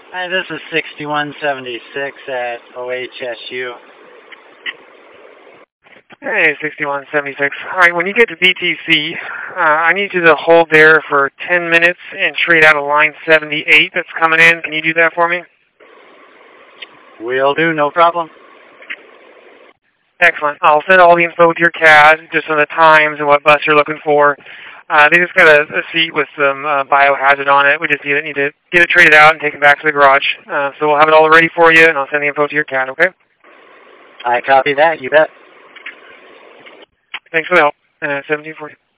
Hi, this is 6176 at OHSU. Hey, 6176. All right, when you get to BTC, I need you to hold there for 10 minutes and trade out a line 78 that's coming in. Can you do that for me? Will do, no problem. Excellent. I'll send all the info with your CAD, just on the times and what bus you're looking for. They just got a seat with some biohazard on it. We just need to get it traded out and take it back to the garage. So we'll have it all ready for you, and I'll send the info to your CAD, okay? I copy that, you bet. Thanks for the help. 1740.